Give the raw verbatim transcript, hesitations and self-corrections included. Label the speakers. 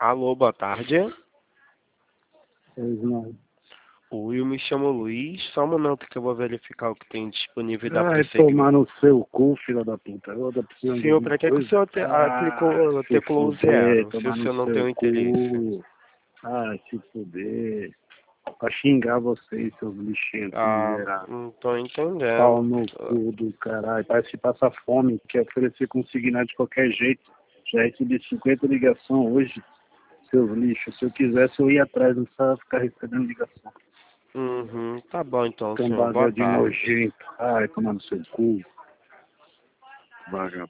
Speaker 1: Alô, boa tarde.
Speaker 2: Pois não.
Speaker 1: Oi, eu me chamo Luiz. Só um momento que eu vou verificar o que tem disponível da
Speaker 2: Vai
Speaker 1: prosseguir.
Speaker 2: tomar no seu cu, filha da puta. Eu tô precisando
Speaker 1: Senhor,
Speaker 2: de
Speaker 1: para que, que o
Speaker 2: coisa.
Speaker 1: senhor te,
Speaker 2: Ah,
Speaker 1: aplicou,
Speaker 2: se
Speaker 1: teclou
Speaker 2: fuder,
Speaker 1: zero, se
Speaker 2: tomar
Speaker 1: o
Speaker 2: no
Speaker 1: senhor não tem
Speaker 2: seu
Speaker 1: o interesse?
Speaker 2: cu. Ah, se fuder. Pra xingar vocês, seus lixinhos
Speaker 1: Ah,
Speaker 2: miseráveis.
Speaker 1: não tô
Speaker 2: Pau
Speaker 1: entendendo.
Speaker 2: no cu do caralho. Parece que passa fome, quer oferecer consignar de qualquer jeito. Já recebi cinquenta ligações hoje, seus lixos. Se eu quisesse, eu ia atrás, não precisava ficar recebendo ligação.
Speaker 1: Uhum, tá bom então, senhor. Boa
Speaker 2: Cambada de
Speaker 1: tarde.
Speaker 2: nojento. Ai, tomar no seu cu. Vagabundo.